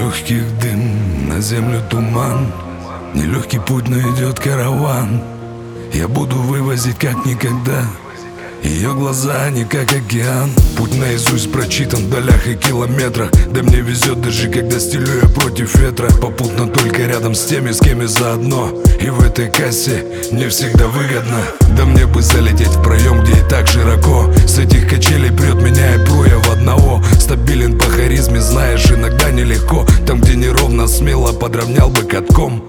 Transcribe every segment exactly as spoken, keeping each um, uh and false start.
легких дым, на землю туман. Нелегкий путь, но идет караван. Я буду вывозить как никогда. Ее глаза не как океан. Путь наизусть прочитан в долях и километрах. Да мне везет даже когда стелю я против ветра. Попутно только рядом с теми, с кем я заодно. И в этой кассе не всегда выгодно. Да мне бы залететь в проем, где и так широко. С этих качелей прет меня и пру я в одного. Стабилен по харизме, знаешь, иногда нелегко. Там, где неровно, смело подровнял бы катком.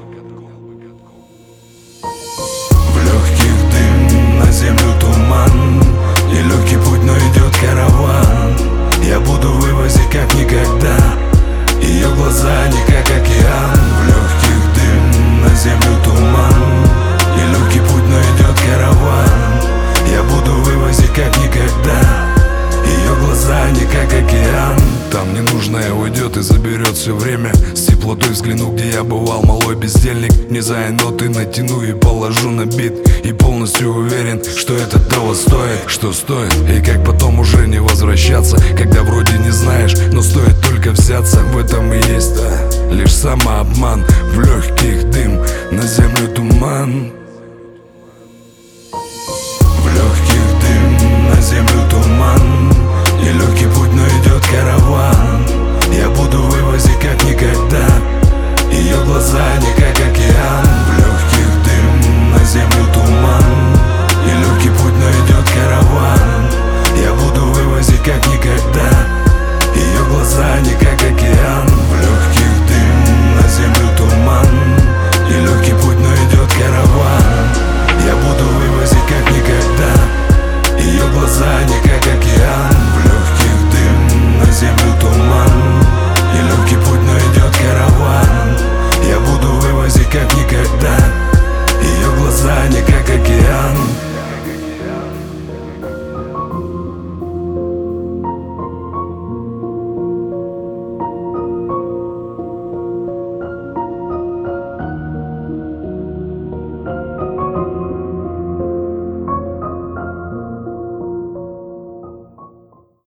В легких дым, на землю туман. Нелегкий путь, но идет караван. Я буду вывозить как никогда. Ее глаза не как океан. В легких дым, на землю туман. Нелегкий путь, но идет караван. Я буду вывозить как никогда. Ее глаза не как океан. Там ненужное уйдет и заберет все время. С теплотой взгляну, где я бывал, малой бездельник. Внезая ноты натяну и положу на бит. И полностью уверен, что это того стоит. Что стоит и как потом уже не возвращаться. Когда вроде не знаешь, но стоит только взяться. В этом и есть, да, лишь самообман. В легких дым,